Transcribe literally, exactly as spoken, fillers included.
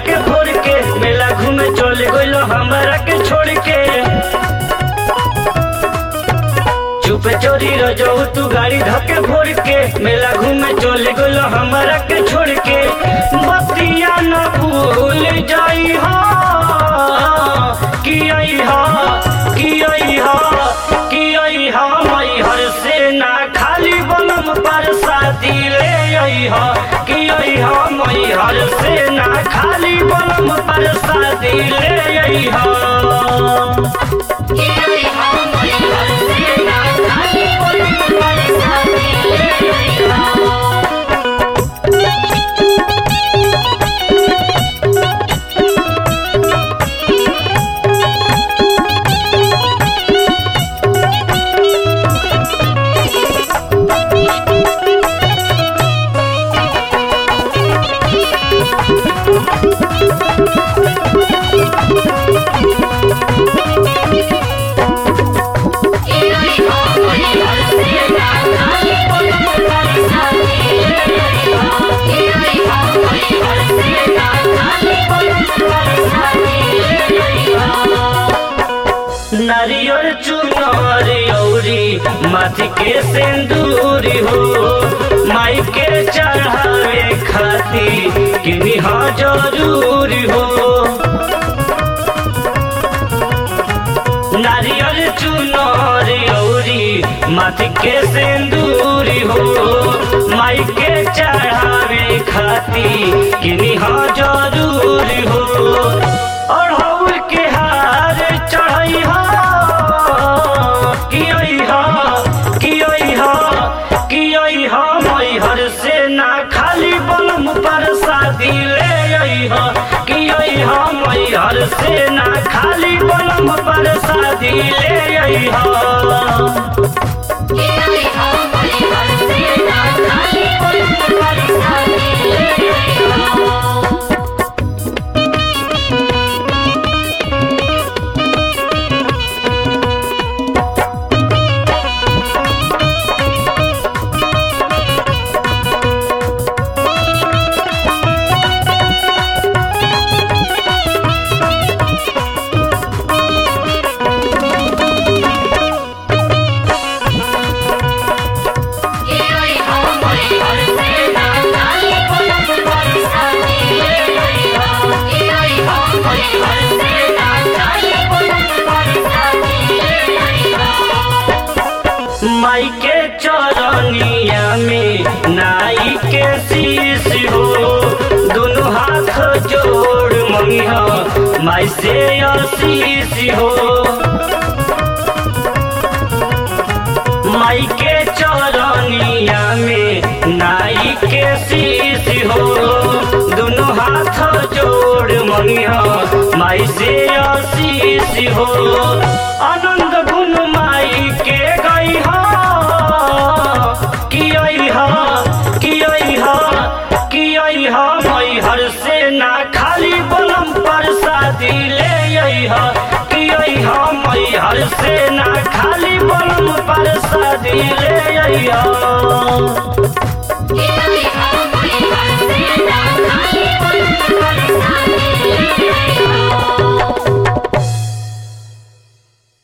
धके भोर के मेला घूमे चले गइलो हमरा के छोड़ के। चुपे चोरी रजऊ तू गाड़ी धके भोर के मेला घूमे चले गइलो हमरा के छोड़ के। बतिया न भूल जाई हा कि आई हा कि आई हा कि आई हा मैहर से ना खाली बनम प्रसादी ले आई हा कि आई हा मैहर से ना खाली बनम प्रसादी ले आई हा। नारियल चुनर औरी माथी के सिंदूरी हो माई के चढ़ावे खाती किनी हा जरूरी हो। नारियल चुनर औरी माथी के सिंदूरी हो माई के चढ़ावे खाती किनी हा जरूरी हो। अढ़ौल के हार चढ़ई हा कि आई हा कि आई हा कि आई हा मैहर से ना खाली बनम प्रसादी ले आई हा कि आई हा मैहर से ना खाली बनम प्रसादी ले आई हा। माई के चरनिया में नाई के शीश हो दोनों हाथ जोड़ मंगिहा माई से आशीष हो। माई के चरनिया में नाई के शीश हो दोनों हाथ जोड़ मंगिहा माई से आशीष हो। आनंद गुण माई के गई हा कि आई हा कि आई हा कि आई हा मैहर से ना खाली बनम प्रसादी ले आई हा कि आई हा मैहर से ना खाली बनम प्रसादी ले आई हा।